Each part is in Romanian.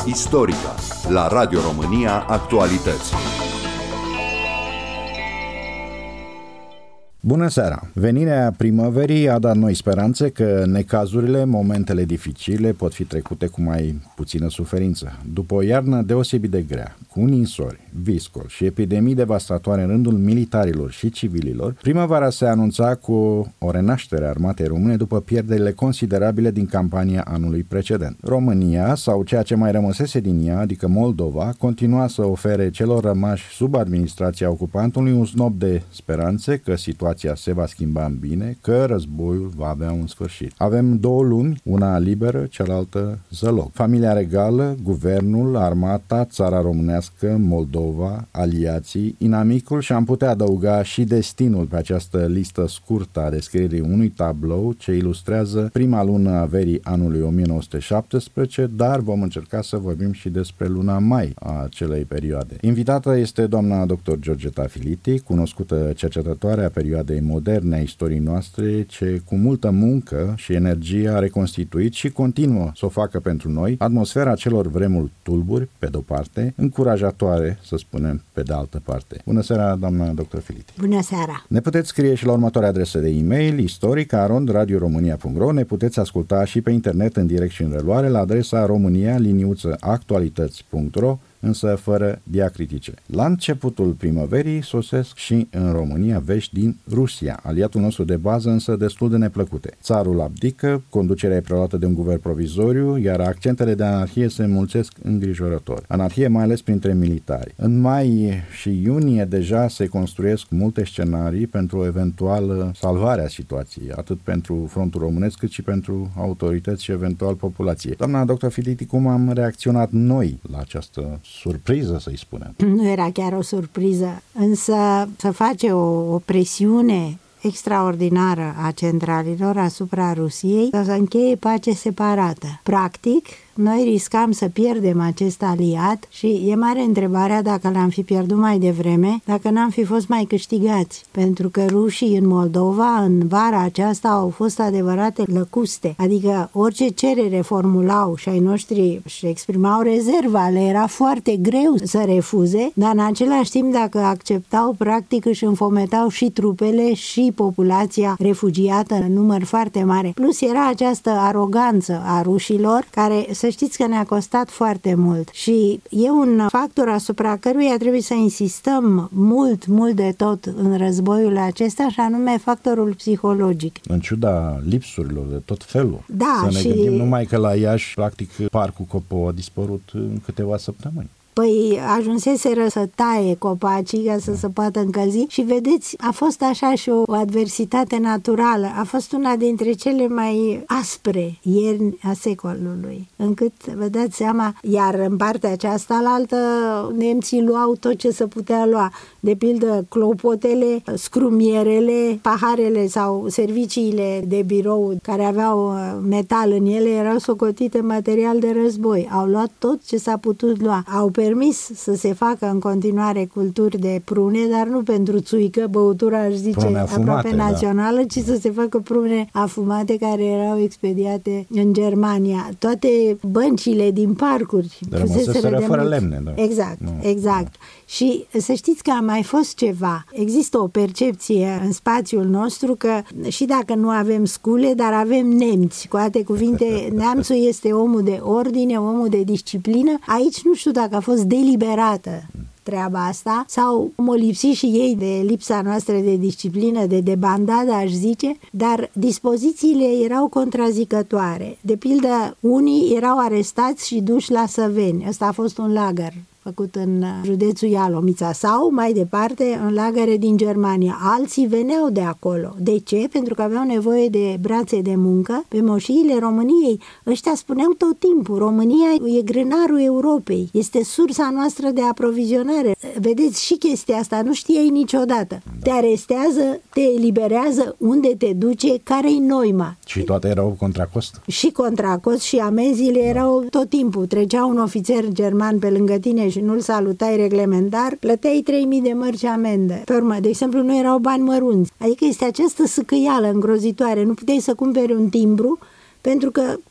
Istorica la Radio România Actualități. Bună seara! Venirea primăverii a dat noi speranțe că necazurile, momentele dificile pot fi trecute cu mai puțină suferință. După o iarnă deosebit de grea, cu ninsori, viscol și epidemii devastatoare în rândul militarilor și civililor, primăvara se anunța cu o renaștere a armatei române după pierderile considerabile din campania anului precedent. România, sau ceea ce mai rămăsese din ea, adică Moldova, continua să ofere celor rămași sub administrația ocupantului un snop de speranțe că situația se va schimba în bine, că războiul va avea un sfârșit. Avem două lumi, una liberă, cealaltă zăloc. Familia regală, guvernul, armata, țara românească, Moldova, aliații, inamicul și am putea adăuga și destinul pe această listă scurtă a descrierii unui tablou ce ilustrează prima lună a verii anului 1917, dar vom încerca să vorbim și despre luna mai a acelei perioade. Invitată este doamna dr. Georgeta Filiti, cunoscută cercetătoare a perioadei moderne a istoriei noastre, ce cu multă muncă și energie a reconstituit și continuă să o facă pentru noi atmosfera celor vremuri tulburi, pe de-o parte, încurajatoare, să spunem, pe de altă parte. Bună seara, doamna dr. Filiti! Bună seara! Ne puteți scrie și la următoarea adresă de e-mail, istorica@radioromania.ro. Ne puteți asculta și pe internet în direct și în reluare la adresa romania-actualități.ro, însă fără diacritice. La începutul primăverii sosesc și în România vești din Rusia, aliatul nostru de bază, însă destul de neplăcute. Țarul abdică, conducerea e preluată de un guvern provizoriu, iar accentele de anarhie se înmulțesc îngrijorător. Anarhie mai ales printre militari. În mai și iunie deja se construiesc multe scenarii pentru o eventuală salvare a situației, atât pentru frontul românesc cât și pentru autorități și eventual populație. Doamna dr. Filiti, cum am reacționat noi la această surpriză, să-i spunem? Nu era chiar o surpriză, însă să face o presiune extraordinară a centralilor asupra Rusiei să încheie pace separată. Practic, noi riscam să pierdem acest aliat și e mare întrebarea dacă l-am fi pierdut mai devreme, dacă n-am fi fost mai câștigați. Pentru că rușii în Moldova, în vara aceasta, au fost adevărate lăcuste. Adică orice cerere formulau și ai noștri își exprimau rezerva, le era foarte greu să refuze, dar în același timp, dacă acceptau, practic își înfometau și trupele și populația refugiată în număr foarte mare. Plus era această aroganță a rușilor, care să știți că ne-a costat foarte mult și e un factor asupra căruia trebuie să insistăm mult de tot în războiul acesta, și anume factorul psihologic. În ciuda lipsurilor de tot felul. Da, să ne gândim numai că la Iași, practic, parcul Copo a dispărut în câteva săptămâni. Păi ajunseseră să taie copacii ca să se poată încălzi și vedeți, a fost așa și o adversitate naturală. A fost una dintre cele mai aspre ierni a secolului, încât vă dați seama, iar în partea aceasta la altă nemții luau tot ce se putea lua, de pildă clopotele, scrumierele, paharele sau serviciile de birou care aveau metal în ele erau socotite material de război. Au luat tot ce s-a putut lua. Au permis să se facă în continuare culturi de prune, dar nu pentru țuică, băutura, aș zice, aproape națională, ci să se facă prune afumate care erau expediate în Germania. Toate băncile din parcuri rămăseseră fără lemne. Da. Exact. Și să știți că a mai fost ceva. Există o percepție în spațiul nostru că și dacă nu avem scule, dar avem nemți. Cu alte cuvinte, neamțul este omul de ordine, omul de disciplină. Aici nu știu dacă a fost deliberată treaba asta sau m-o lipsi și ei de lipsa noastră de disciplină, de debandadă, aș zice, dar dispozițiile erau contrazicătoare. De pildă, unii erau arestați și duși la Săveni. Ăsta a fost un lagăr făcut în județul Ialomița, sau mai departe în lagăre din Germania. Alții veneau de acolo. De ce? Pentru că aveau nevoie de brațe de muncă pe moșiile României. Ăștia spuneau tot timpul, România e grânarul Europei, este sursa noastră de aprovizionare. Vedeți, și chestia asta nu știai niciodată. Te arestează, te eliberează, unde te duce, care-i noima. Și toate erau contracost. Și contracost și amenziile erau tot timpul. Trecea un ofițer german pe lângă tine și nu-l salutai reglementar, plăteai 3.000 de mărci amendă. Pe urmă, de exemplu, nu erau bani mărunți. Adică este această săcăială îngrozitoare. Nu puteai să cumperi un timbru pentru că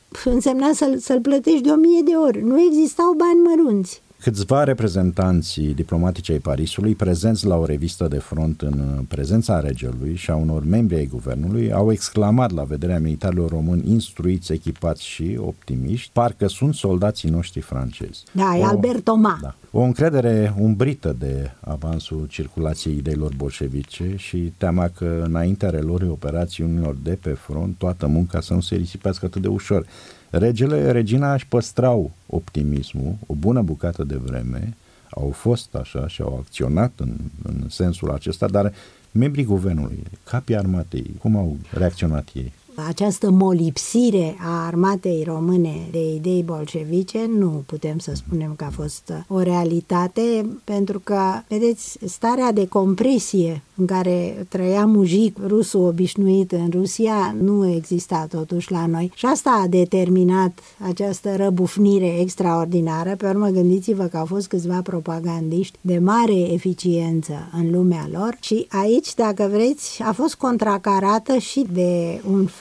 însemna să-l plătești de 1000 de ori. Nu existau bani mărunți. Câțiva reprezentanți diplomatici ai Parisului, prezenți la o revistă de front în prezența regelui și a unor membri ai guvernului, au exclamat la vederea militarilor români instruiți, echipați și optimiști, parcă sunt soldații noștri francezi. Da, e Albert Thomas. Da. O încredere umbrită de avansul circulației ideilor bolșevice și teama că înaintea reluării operațiunilor de pe front, toată munca să nu se risipească atât de ușor. Regele, regina își păstrau optimismul o bună bucată de vreme, au fost așa și au acționat în sensul acesta, dar membrii guvernului, capii armatei, cum au reacționat ei? Această molipsire a armatei române de idei bolșevice nu putem să spunem că a fost o realitate, pentru că, vedeți, starea de compresie în care trăia mujic rusul obișnuit în Rusia nu exista totuși la noi și asta a determinat această răbufnire extraordinară. Pe urmă, gândiți-vă că au fost câțiva propagandiști de mare eficiență în lumea lor și aici, dacă vreți, a fost contracarată și de un fapt.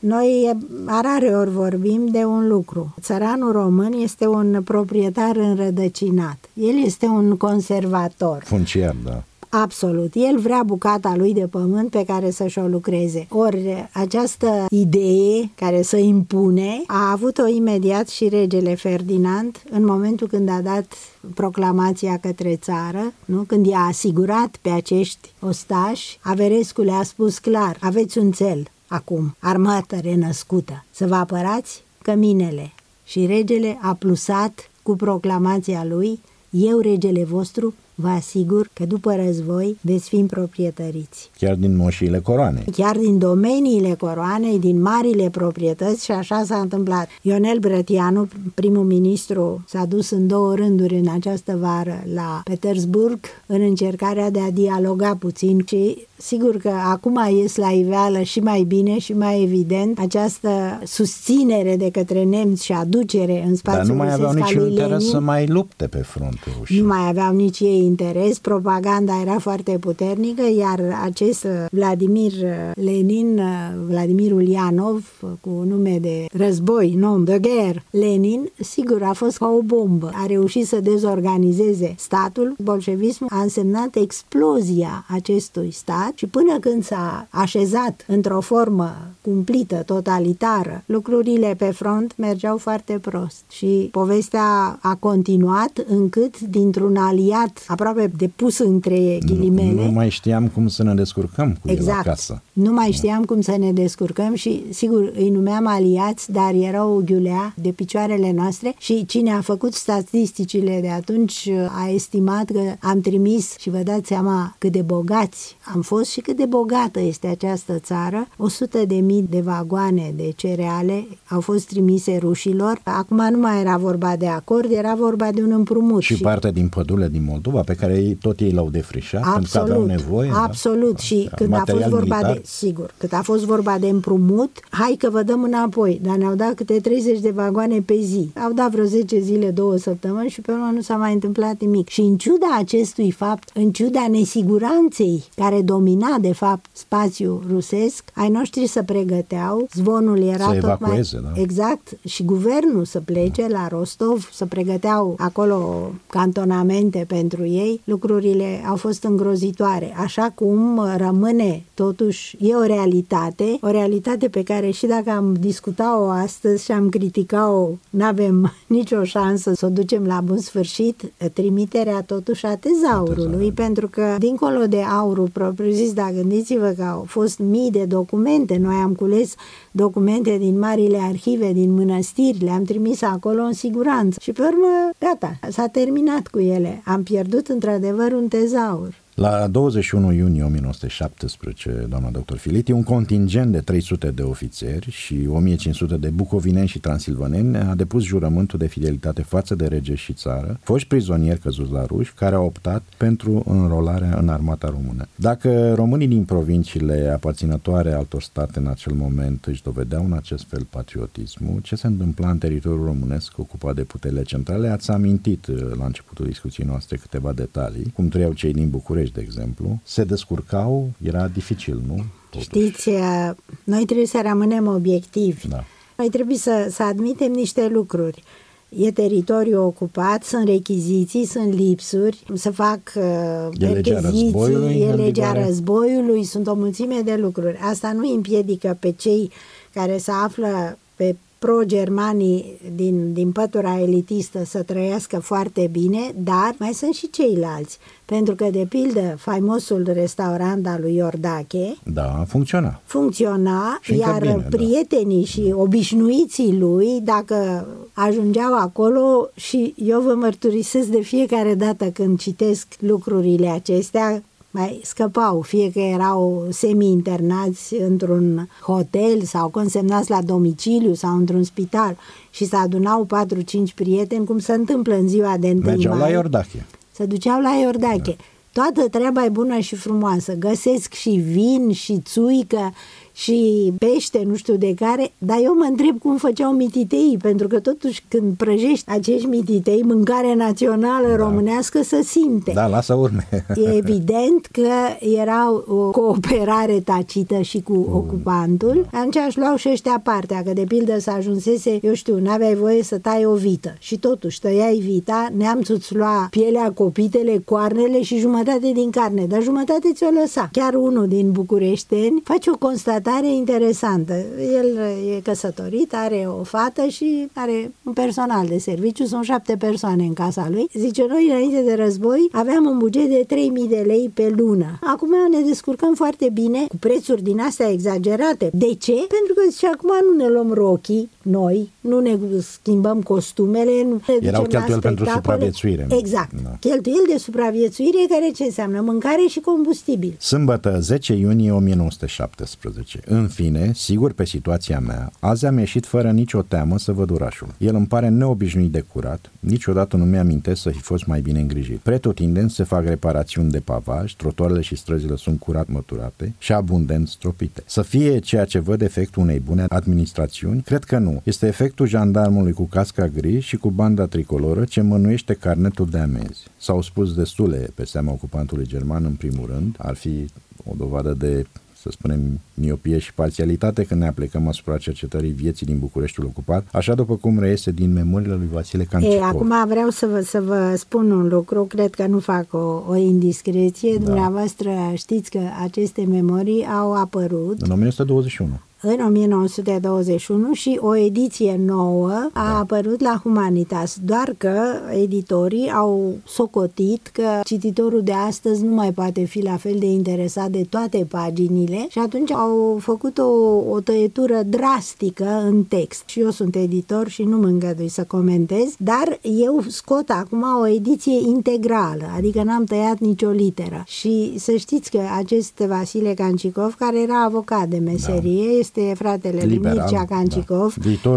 Noi rareori vorbim de un lucru. Țăranul român este un proprietar înrădăcinat. El este un conservator. Funciar, da. Absolut. El vrea bucata lui de pământ pe care să-și o lucreze. Ori această idee care să impune a avut-o imediat și regele Ferdinand în momentul când a dat proclamația către țară, nu? Când i-a asigurat pe acești ostași, Averescu le-a spus clar: aveți un cel acum, armată renăscută, să vă apărați căminele. Și regele a plusat cu proclamația lui: eu, regele vostru, vă asigur că după război veți fi proprietăriți. Chiar din moșiile coroanei. Chiar din domeniile coroanei, din marile proprietăți, și așa s-a întâmplat. Ionel Brătianu, primul ministru, s-a dus în 2 rânduri în această vară la Petersburg în încercarea de a dialoga puțin și sigur că acum ies la iveală și mai bine și mai evident această susținere de către nemți și aducere în spațiul rusesc. Dar nu mai aveau niciun interes Lenin, să mai lupte pe frontul rușii. Nu mai aveau nici ei interes, propaganda era foarte puternică, iar acest Vladimir Lenin, Vladimir Ulyanov, cu nume de război, nom de guerre, Lenin, sigur a fost ca o bombă. A reușit să dezorganizeze statul. Bolșevismul a însemnat explozia acestui stat și până când s-a așezat într-o formă cumplită, totalitară, lucrurile pe front mergeau foarte prost și povestea a continuat încât dintr-un aliat aproape de pus între ghilimele. Nu mai știam cum să ne descurcăm cu exact, el acasă. Nu mai știam cum să ne descurcăm și sigur îi numeam aliați, dar erau o ghiulea de picioarele noastre și cine a făcut statisticile de atunci a estimat că am trimis, și vă dați seama cât de bogați am fost și cât de bogată este această țară, 100.000 de vagoane de cereale au fost trimise rușilor. Acum nu mai era vorba de acord, era vorba de un împrumut. Și parte din pădurile din Moldova, pe care tot ei l-au defrișat, pentru că aveau nevoie. Absolut. Da? Și când a fost vorba militar, cât a fost vorba de împrumut, hai că vă dăm înapoi, dar ne-au dat câte 30 de vagoane pe zi. Au dat vreo 10 zile, 2 săptămâni și pe urmă nu s-a mai întâmplat nimic. Și în ciuda acestui fapt, în ciuda nesiguranței care domina de fapt spațiul rusesc, ai noștri se pregăteau, zvonul era să tot evacueze, mai... Da. Exact, și guvernul să plece la Rostov, să pregăteau acolo cantonamente pentru ei, lucrurile au fost îngrozitoare. Așa cum rămâne totuși, e o realitate pe care și dacă am discutat-o astăzi și am criticat-o, n-avem nicio șansă să o ducem la bun sfârșit, trimiterea totuși a tezaurului, pentru că dincolo de aurul propriu-zis, dar gândiți-vă că au fost mii de documente, noi am cules documente din marile arhive, din mănăstiri, le-am trimis acolo în siguranță și pe urmă, gata, s-a terminat cu ele. Am pierdut într-adevăr un tezaur. La 21 iunie 1917, doamna doctor Filiti, un contingent de 300 de ofițeri și 1500 de bucovineni și transilvaneni a depus jurământul de fidelitate față de rege și țară, foști prizonieri căzuți la ruși, care au optat pentru înrolarea în armata română. Dacă românii din provinciile aparținătoare altor state în acel moment își dovedeau în acest fel patriotismul, ce se întâmpla în teritoriul românesc ocupat de puterile centrale, ați amintit la începutul discuției noastre câteva detalii, cum trăiau cei din București, de exemplu, se descurcau, era dificil, nu? Știți, noi trebuie să rămânem obiectivi. Da. noi trebuie să admitem niște lucruri. E teritoriu ocupat, sunt rechiziții, sunt lipsuri, se fac percheziții, e legea războiului, sunt o mulțime de lucruri. Asta nu îi împiedică pe cei care se află pe pro-germanii din pătura elitistă să trăiască foarte bine, dar mai sunt și ceilalți. Pentru că, de pildă, faimosul restaurant al lui Iordache funcționa, iar bine, prietenii și obișnuiții lui, dacă ajungeau acolo, și eu vă mărturisesc de fiecare dată când citesc lucrurile acestea, mai scăpau, fie că erau semi-internați într-un hotel sau consemnați la domiciliu sau într-un spital și se adunau 4-5 prieteni, cum se întâmplă în ziua de 1 mai. Mergeau la Iordache. Se duceau la Iordache. Toată treaba e bună și frumoasă. Găsesc și vin și țuică și pește, nu știu de care, dar eu mă întreb cum făceau mititeii, pentru că totuși când prăjești acești mititei, mâncare națională românească, se simte. Da, lasă urme. E evident că era o cooperare tacită și cu ocupantul. Atunci își luau și ăștia partea, că de pildă să ajunsese, eu știu, n-aveai voie să tai o vită și totuși tăiai vita, neamțul îți lua pielea, copitele, coarnele și jumătate din carne, dar jumătate ți-o lăsa. Chiar unul din bucureșteni face o constatare interesantă. El e căsătorit, are o fată și are un personal de serviciu, sunt 7 persoane în casa lui. Zice, noi înainte de război aveam un buget de 3.000 de lei pe lună. Acum ne descurcăm foarte bine cu prețuri din astea exagerate. De ce? Pentru că zice, acum nu ne luăm rochii noi, nu ne schimbăm costumele, nu ne erau cheltuieli pentru supraviețuire. Exact. Da. Cheltuieli de supraviețuire, care ce înseamnă? Mâncare și combustibil. Sâmbătă, 10 iunie 1917. În fine, sigur pe situația mea, azi am ieșit fără nicio teamă să văd orașul. El îmi pare neobișnuit de curat, niciodată nu mi-amintesc să fi fost mai bine îngrijit. Pretutindeni se fac reparațiuni de pavaj, trotuarele și străzile sunt curat măturate și abundent stropite. Să fie ceea ce văd efectul unei bune administrațiuni? Cred că nu. Este efectul jandarmului cu casca gri și cu banda tricoloră ce mănuiește carnetul de amenzi. S-au spus destule pe seama ocupantului german, în primul rând, ar fi o dovadă de, să spunem, miopie și parțialitate când ne aplicăm asupra cercetării vieții din Bucureștiul ocupat, așa după cum reiese din memoriile lui Vasile Cancicov. Acum vreau să vă spun un lucru, cred că nu fac o indiscreție. Da. Dumneavoastră știți că aceste memorii au apărut în 1921. În 1921 și o ediție nouă a apărut la Humanitas, doar că editorii au socotit că cititorul de astăzi nu mai poate fi la fel de interesat de toate paginile și atunci au făcut o tăietură drastică în text. Și eu sunt editor și nu mă îngădui să comentez, dar eu scot acum o ediție integrală, adică n-am tăiat nicio literă. Și să știți că acest Vasile Cancicov, care era avocat de meserie, este fratele lui Mircea Cancicov,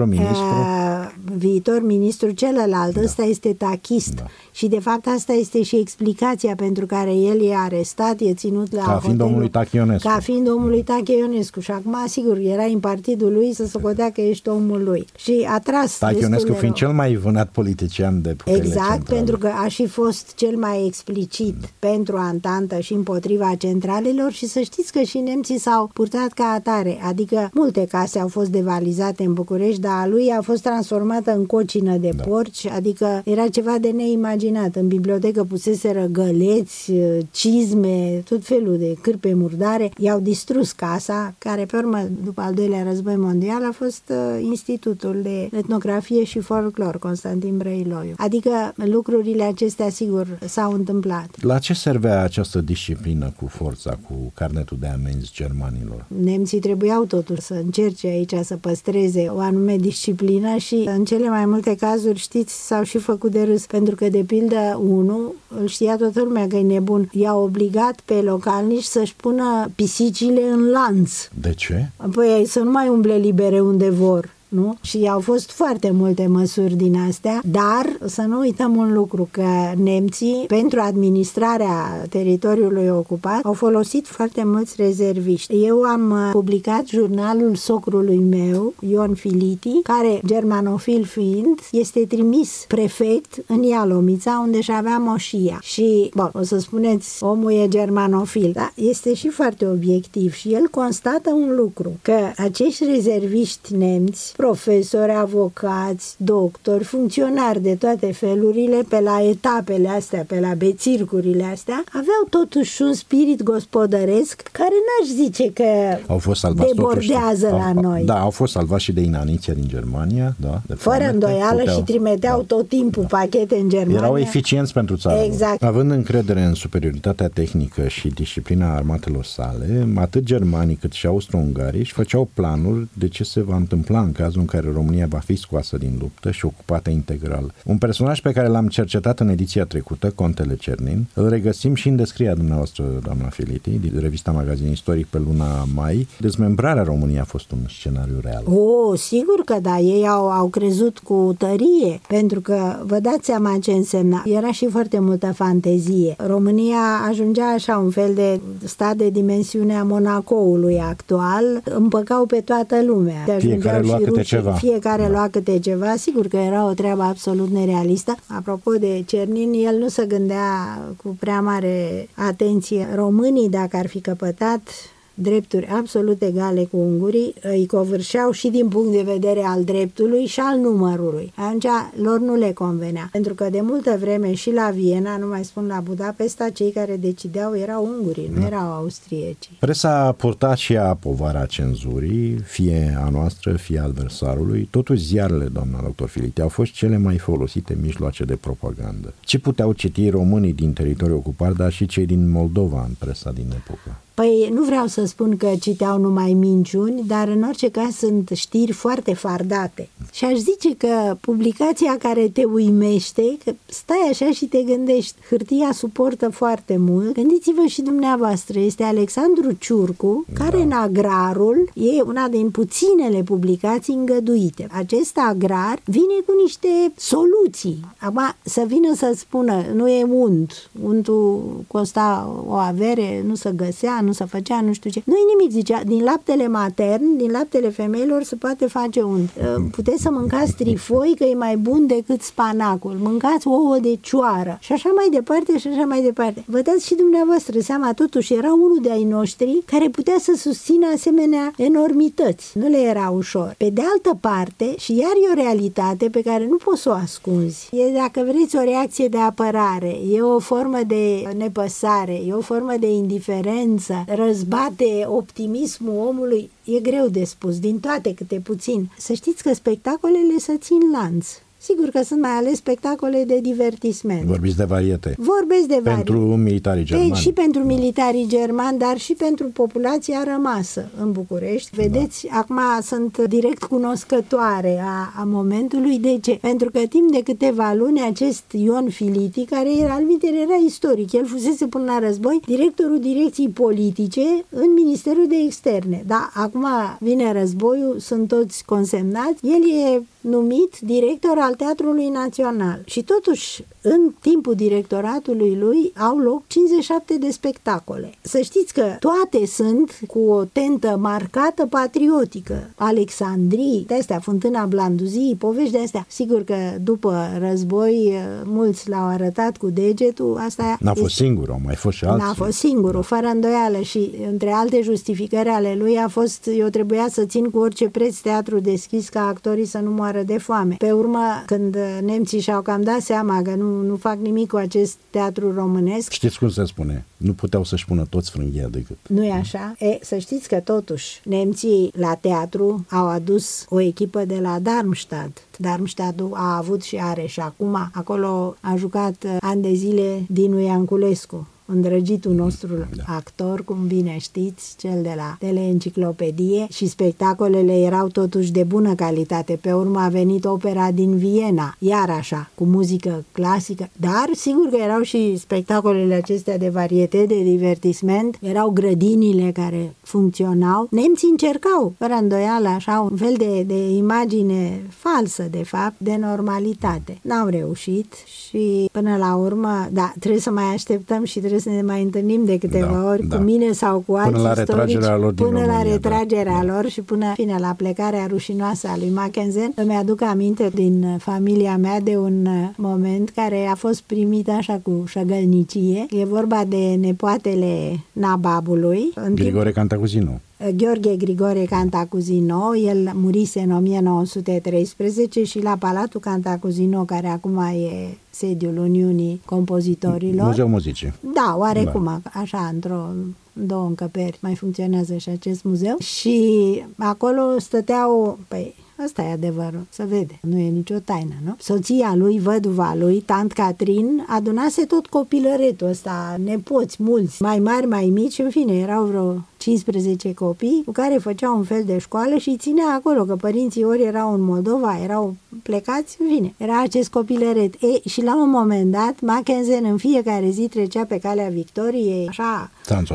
viitor ministru, celălalt, ăsta este tachist. Da. Și de fapt asta este și explicația pentru care el e arestat, e ținut la fiind omul lui Tache Ionescu. Ca fiind omul lui Tache Ionescu. Și acum, sigur, era în partidul lui să socotea că ești omul lui. Și a tras Tache Ionescu fiind cel mai vânat politician de puterile exact, centrale. pentru că a și fost cel mai explicit pentru Antantă și împotriva centralelor și să știți că și nemții s-au purtat ca atare. Adică multe case au fost devalizate în București, dar a lui a fost transformată în cocină de porci, adică era ceva de neimaginat. În bibliotecă puseseră găleți, cizme, tot felul de cârpe murdare. I-au distrus casa, care pe urmă, după al doilea război mondial, a fost Institutul de Etnografie și Folclor Constantin Brăiloiu. Adică lucrurile acestea, sigur, s-au întâmplat. La ce servea această disciplină cu forța, cu carnetul de amenzi germanilor? Nemții trebuiau totuși să încerce aici să păstreze o anume disciplină și în cele mai multe cazuri, știți, s-au și făcut de râs, pentru că de pildă unul, îl știa toată lumea că e nebun, i-a obligat pe localnici să-și pună pisicile în lanț. De ce? Păi să nu mai umble libere unde vor. Nu? Și au fost foarte multe măsuri din astea, dar să nu uităm un lucru, că nemții, pentru administrarea teritoriului ocupat, au folosit foarte mulți rezerviști. Eu am publicat jurnalul socrului meu, Ion Filiti, care, germanofil fiind, este trimis prefect în Ialomița, unde și avea moșia. Și, o să spuneți, omul e germanofil, dar este și foarte obiectiv și el constată un lucru, că acești rezerviști nemți profesori, avocați, doctori, funcționari de toate felurile, pe la etapele astea, pe la bețircurile astea, aveau totuși un spirit gospodăresc care n-aș zice că au fost salvați debordează la noi. Da, au fost salvați și de inaniția din Germania, da, fără îndoială, și trimiteau tot timpul pachete în Germania. Erau eficienți pentru țară. Exact. Având încredere în superioritatea tehnică și disciplina armatelor sale, atât germanii cât și austro-ungarii își făceau planuri de ce se va întâmpla în cazul în care România va fi scoasă din luptă și ocupată integral. Un personaj pe care l-am cercetat în ediția trecută, Contele Cernin, îl regăsim și în descrierea dumneavoastră, doamna Filiti, din revista Magazin Istoric pe luna mai. Dezmembrarea României a fost un scenariu real. Sigur că da, ei au crezut cu tărie, pentru că vă dați seama ce însemna. Era și foarte multă fantezie. România ajungea așa un fel de stat de dimensiunea Monacoului actual, împăcau pe toată lumea. Fiecare lua câte ceva. Fiecare lua câte ceva. Sigur că era o treabă absolut nerealistă. Apropo de Cernin, el nu se gândea cu prea mare atenție. Românii, dacă ar fi căpătat drepturi absolut egale cu ungurii, îi covârșeau și din punct de vedere al dreptului și al numărului. Atunci lor nu le convenea. Pentru că de multă vreme și la Viena, nu mai spun la Budapesta, cei care decideau erau ungurii, nu erau austrieci. Presa a purtat și ea povara cenzurii, fie a noastră, fie al adversarului. Totuși ziarele, doamna doctor Filiti, au fost cele mai folosite mijloace de propagandă. Ce puteau citi românii din teritoriul ocupat, dar și cei din Moldova în presa din epocă? Păi nu vreau să spun că citeau numai minciuni, dar în orice caz sunt știri foarte fardate. Și aș zice că publicația care te uimește, că stai așa și te gândești, hârtia suportă foarte mult. Gândiți-vă și dumneavoastră, este Alexandru Ciurcu, care în Agrarul e una din puținele publicații îngăduite. Acest Agrar vine cu niște soluții. Acum să vină să spună, nu e unt, untul costa o avere, nu se găsea, nu se făcea, nu știu ce. Nu-i nimic, zicea, din laptele matern, din laptele femeilor se poate face unt. Puteți să mâncați trifoi, că e mai bun decât spanacul. Mâncați ouă de cioară. Și așa mai departe, și așa mai departe. Vă dați și dumneavoastră seama, totuși era unul de ai noștri care putea să susțină asemenea enormități. Nu le era ușor. Pe de altă parte, și iar e o realitate pe care nu poți să o ascunzi. E, dacă vreți, o reacție de apărare. E o formă de nepăsare, e o formă de indiferență. Răzbate optimismul omului, e greu de spus, din toate câte puțin. Să știți că spectacolele se țin lanț. Sigur că sunt mai ales spectacole de divertisment. Vorbiți de variete. Vorbesc de variete. Pentru militarii germani. Și pentru militarii germani, dar și pentru populația rămasă în București. Vedeți, acum sunt direct cunoscătoare a momentului. De ce? Pentru că timp de câteva luni acest Ion Filiti, care era istoric, el fusese până la război directorul direcției politice în Ministerul de Externe. Da, acum vine războiul, sunt toți consemnați. El e numit director al Teatrului Național. Și totuși, în timpul directoratului lui au loc 57 de spectacole. Să știți că toate sunt cu o tentă marcată patriotică. Alexandrii, de-astea, Fântâna Blanduzii, povești de-astea. Sigur că după război mulți l-au arătat cu degetul. Asta n-a fost singur, au mai fost și alții. N-a fost singurul, fără îndoială, și între alte justificări ale lui a fost, eu trebuia să țin cu orice preț teatrul deschis ca actorii să nu moară de foame. Pe urmă, când nemții și-au cam dat seama că nu fac nimic cu acest teatru românesc. Știți cum se spune? Nu puteau să-și pună toți frânghia decât. Nu e așa? Să știți că totuși nemții la teatru au adus o echipă de la Darmstadt. Darmstadtul a avut și are și acum. Acolo a jucat ani de zile Dinu Ianculescu, îndrăgitul nostru actor, cum bine știți, cel de la Teleenciclopedie, și spectacolele erau totuși de bună calitate. Pe urmă a venit opera din Viena, iar așa, cu muzică clasică, dar sigur că erau și spectacolele acestea de varieté, de divertisment, erau grădinile care funcționau. Nemții încercau, fără îndoială, așa, un fel de imagine falsă, de fapt, de normalitate. N-au reușit și până la urmă, da, trebuie să mai așteptăm și trebuie să ne mai întâlnim de câteva ori cu mine sau cu alți istorici, până la retragerea lor și până la plecarea rușinoasă a lui Mackensen. Îmi aduc aminte din familia mea de un moment care a fost primit așa cu șăgălnicie. E vorba de nepoatele nababului. Grigore Cantacuzino. Gheorghe Grigore Cantacuzino, el murise în 1913 și la Palatul Cantacuzino, care acum e sediul Uniunii Compozitorilor. Muzeul Muzicii. Da, oarecum, așa, două încăperi mai funcționează și acest muzeu. Și acolo stăteau, păi, asta e adevărul, se vede, nu e nicio taină, nu? Soția lui, văduva lui, tant Catrin, adunase tot copilăretul ăsta, nepoți mulți, mai mari, mai mici, în fine, erau vreo 15 copii cu care făceau un fel de școală și îi ținea acolo, că părinții ori erau în Moldova, erau plecați, în fine, era acest copilăret. Și la un moment dat, Mackensen în fiecare zi trecea pe calea Victoriei, așa...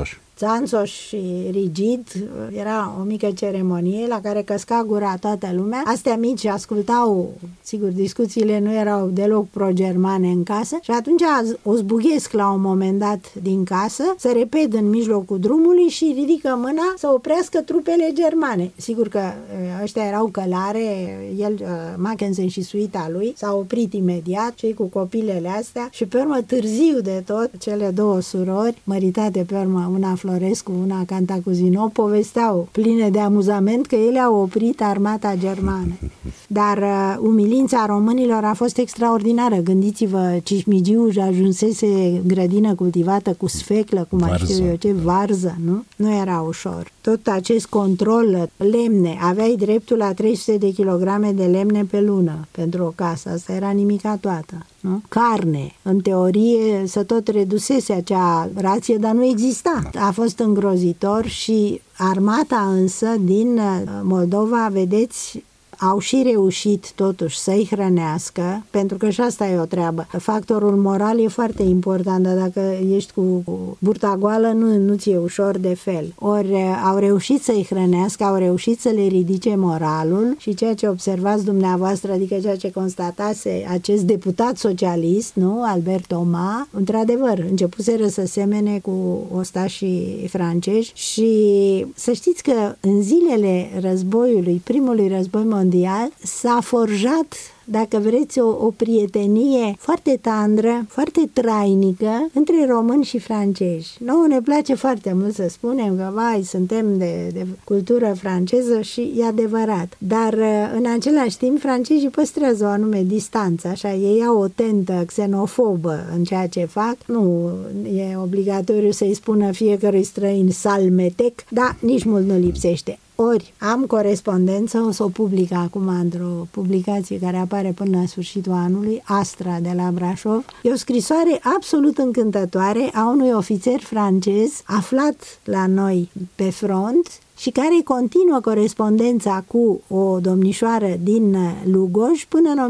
țanțoș și rigid, era o mică ceremonie la care căsca gura toată lumea. Astea mici ascultau, sigur, discuțiile nu erau deloc pro-germane în casă și atunci o zbughesc la un moment dat din casă, se repet în mijlocul drumului și ridică mâna să oprească trupele germane. Sigur că ăștia erau călare, el, Mackensen și suita lui, s-au oprit imediat, cei cu copilele astea și pe urmă, târziu de tot, cele două surori, măritate pe urmă, una Florescu, una Cantacuzino, povesteau pline de amuzament că ele au oprit armata germană. Dar umilința românilor a fost extraordinară. Gândiți-vă, Cismigiu ajunsese grădină cultivată cu sfeclă, cu mai știu eu ce, varză, nu? Nu era ușor. Tot acest control, lemne, aveai dreptul la 300 de kilograme de lemne pe lună pentru o casă, asta era nimica toată. Nu? Carne, în teorie se tot redusese acea rație, dar nu exista. A fost îngrozitor și armata însă din Moldova, vedeți, au și reușit totuși să-i hrănească, pentru că și asta e o treabă. Factorul moral e foarte important, dar dacă ești cu burta goală, nu ți e ușor de fel. Ori au reușit să-i hrănească, au reușit să le ridice moralul și ceea ce observați dumneavoastră, adică ceea ce constatase acest deputat socialist, nu, Albert Thomas, într-adevăr, începuseră să semene cu ostașii francezi și să știți că în zilele războiului, primului război mondial, s-a forjat, dacă vreți, o prietenie foarte tandră, foarte trainică între români și francezi. Nouă ne place foarte mult să spunem că, vai, suntem de cultură franceză și e adevărat. Dar, în același timp, francezii păstrează o anume distanță, așa, ei au o tentă xenofobă în ceea ce fac. Nu e obligatoriu să-i spună fiecărui străin salmetec, dar nici mult nu lipsește. Ori am corespondență, o să o public acum într-o publicație care apare până la sfârșitul anului, Astra de la Brașov. E o scrisoare absolut încântătoare a unui ofițer francez aflat la noi pe front și care continuă corespondența cu o domnișoară din Lugoj până în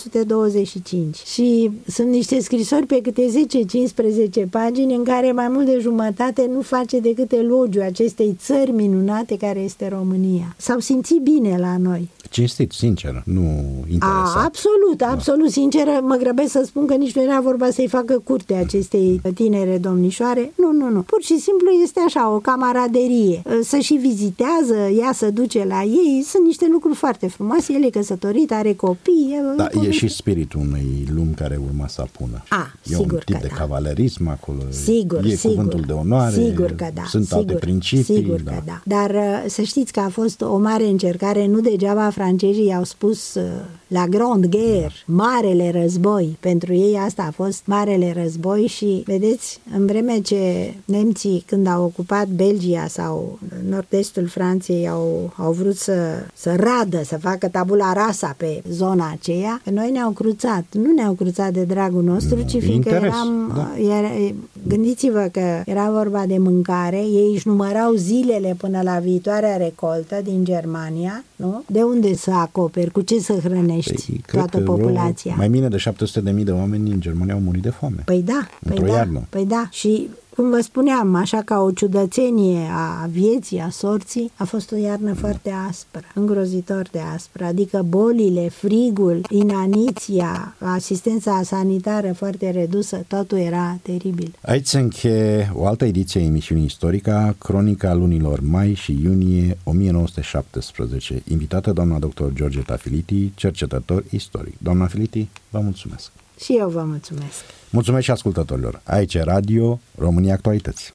1925. Și sunt niște scrisori pe câte 10-15 pagini în care mai mult de jumătate nu face decât elogiu acestei țări minunate care este România. S-au simțit bine la noi. Cinstit, sincer, nu interesat. Absolut sinceră, mă grăbesc să spun că nici nu era vorba să-i facă curte acestei tinere domnișoare. Nu. Pur și simplu este așa, o camaraderie. Să și vizitează, ea se duce la ei, sunt niște lucruri foarte frumoase, el e căsătorit, are copii. Da, e și spiritul unei lumi care urma să apună. E un tip de cavalerism acolo, e cuvântul de onoare, sigur că da, sunt alte principii. Sigur că da. Dar să știți că a fost o mare încercare, nu degeaba francezii au spus la Grande Guerre, Marele Război. Pentru ei asta a fost Marele Război și, vedeți, în vreme ce nemții, când au ocupat Belgia sau nord-estul Franței, au vrut să radă, să facă tabula rasa pe zona aceea, noi ne-au cruțat. Nu ne-au cruțat de dragul nostru, ci fiindcă eram... Da. Gândiți-vă că era vorba de mâncare, ei își numărau zilele până la viitoarea recoltă din Germania, nu? De unde să acoperi, cu ce să hrănești toată populația? Mai bine de 700.000 de oameni în Germania au murit de foame. Păi da. Și cum vă spuneam, așa ca o ciudățenie a vieții, a sorții, a fost o iarnă foarte aspră, îngrozitor de aspră, adică bolile, frigul, inaniția, asistența sanitară foarte redusă, totul era teribil. Aici se încheie o altă ediție a emisiunii Istorica, cronica lunilor mai și iunie 1917. Invitată doamna dr. George Tafiliti, cercetător istoric. Doamna Filiti, vă mulțumesc. Și eu vă mulțumesc. Mulțumesc și ascultătorilor. Aici Radio România Actualități.